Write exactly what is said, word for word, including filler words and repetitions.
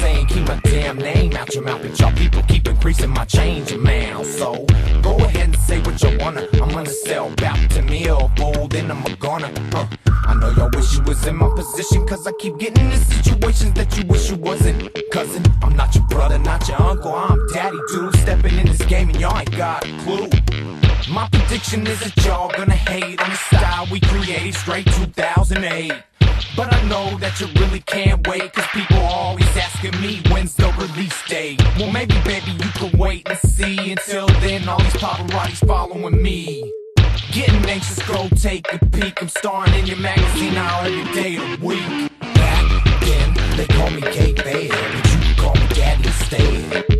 saying keep my damn name out your mouth, but y'all people keep increasing my change amount. So go ahead and say what you wanna. I'm gonna sell back to me or fold, then I'm gonna uh, I know y'all wish you was in my position, cause I keep getting into situations that you wish you wasn't. Cousin, I'm not your brother, not your uncle, I'm daddy dude, stepping in this game and y'all ain't got a clue. My prediction is that y'all gonna hate on the style we created straight two thousand eight. But I know that you really can't wait, cause people are always asking me when's the release date. Well maybe baby you can wait and see. Until then all these paparazzis following me. Getting anxious, go take a peek. I'm starring in your magazine now every day of the week. Back then they call me K-Fed, but you can call me Daddy instead.